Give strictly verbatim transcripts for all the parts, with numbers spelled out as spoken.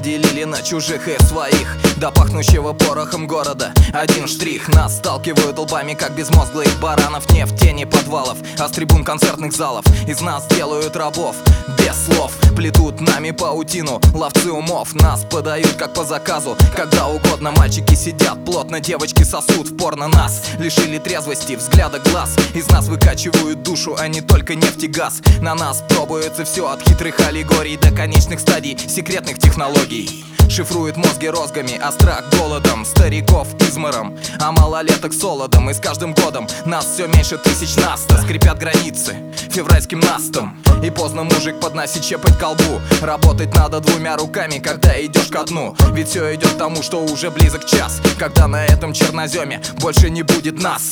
поделили на чужих и своих, до пахнущего порохом города. Один штрих: нас сталкивают лбами, как безмозглых баранов. Не в тени подвалов, а с трибун концертных залов. Из нас делают рабов без слов, плетут нами паутину ловцы умов. Нас подают как по заказу, когда угодно. Мальчики сидят плотно, девочки сосут в порно. Нас лишили трезвости, взгляда глаз. Из нас выкачивают душу, а не только нефть и газ. На нас пробуется все, от хитрых аллегорий до конечных стадий секретных технологий. Шифрует мозги розгами, а страх голодом, стариков измором, а малолеток солодом. И с каждым годом нас все меньше тысяч наста. Скрипят границы февральским настом, и поздно мужик подносит щепоть к колбу. Работать надо двумя руками, когда идешь ко дну. Ведь все идет к тому, что уже близок час, когда на этом черноземе больше не будет нас.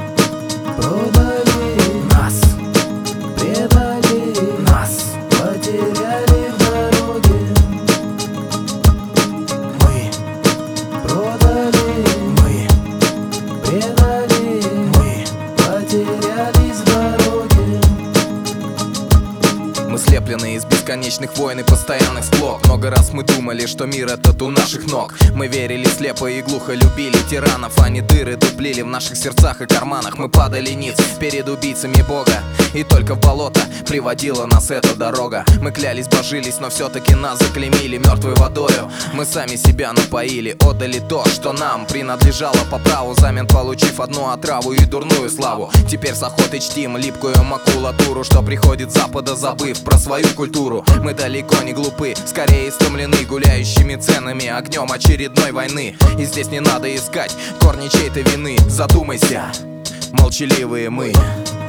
Продали Нас, предали нас, потеряли в дороге. мы, Продали мы, предали мы. потерялись в дороге. Мы слеплены из бесконечных войн и постоянных склок. Много раз мы думали, что мир этот у наших ног. Мы верили слепо и глухо, любили тиранов. Они дыры дуплили в наших сердцах и карманах. Мы падали ниц перед убийцами Бога, и только в болото приводила нас эта дорога. Мы клялись, божились, но все-таки нас заклеймили мертвой водою. Мы сами себя напоили, отдали то, что нам принадлежало по праву, взамен получив одну отраву и дурную славу. Теперь с охотой чтим липкую макулатуру, что приходит с запада, забыв про свою культуру. Мы далеко не глупы, скорее истомлены гуляющими ценами, огнем очередной войны. И здесь не надо искать корни чьей-то вины. Задумайся, молчаливые мы.